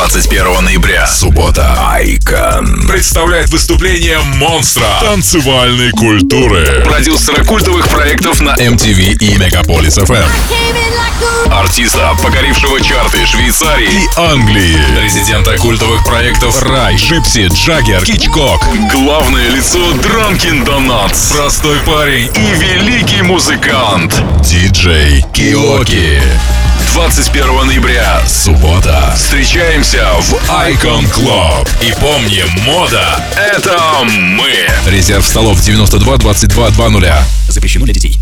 21 ноября, суббота, Icon представляет выступление монстра танцевальной культуры, продюсера культовых проектов на MTV и Мегаполис FM, артиста, покорившего чарты Швейцарии и Англии, резидента культовых проектов Рай, Джипси, Джаггер, Хичкок, главное лицо Drunken Donuts, простой парень и великий музыкант диджей Киоки. 21 ноября, суббота. Встречаемся в Icon Club. И помни, мода — это мы. Резерв столов 92 22 20. Запрещено для детей.